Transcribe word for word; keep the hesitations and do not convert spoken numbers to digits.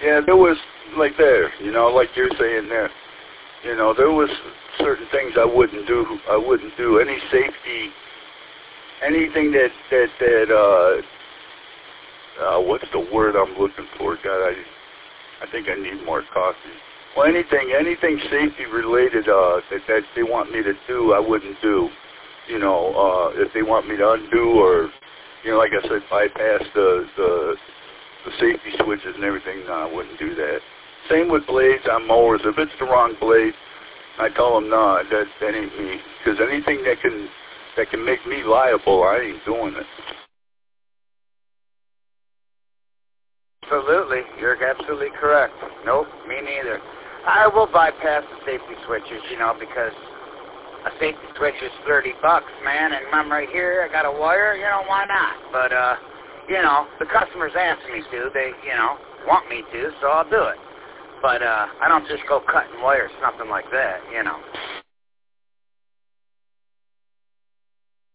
Yeah, there was, like there, you know, like you're saying there, you know, there was certain things I wouldn't do. I wouldn't do any safety, anything that, that, that, uh, uh, what's the word I'm looking for? God, I, I think I need more coffee. Well, anything, anything safety related, uh, that, that they want me to do, I wouldn't do. You know, uh, if they want me to undo or, you know, like I said, bypass the, the, the safety switches and everything, no, I wouldn't do that. Same with blades on mowers. If it's the wrong blade, I tell them, no, that, that ain't me. Because anything that can, that can make me liable, I ain't doing it. Absolutely. You're absolutely correct. Nope, me neither. I will bypass the safety switches, you know, because a safety switch is thirty bucks, man, and I'm right here, I got a wire, you know, why not? But, uh, you know, the customers ask me to, they, you know, want me to, so I'll do it. But, uh, I don't just go cutting wires, nothing like that, you know.